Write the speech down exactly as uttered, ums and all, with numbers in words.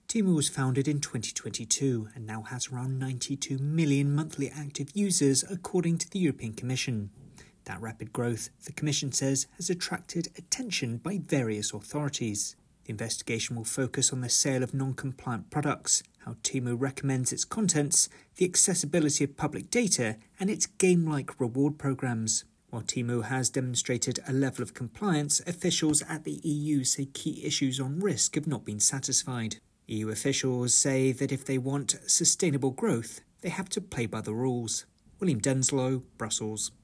Temu was founded in twenty twenty-two and now has around ninety-two million monthly active users according to the European Commission. That rapid growth, the Commission says, has attracted attention by various authorities. The investigation will focus on the sale of non-compliant products, how Temu recommends its contents, the accessibility of public data, and its game-like reward programs. While Temu has demonstrated a level of compliance, officials at the E U say key issues on risk have not been satisfied. E U officials say that if they want sustainable growth, they have to play by the rules. William Denslow, Brussels.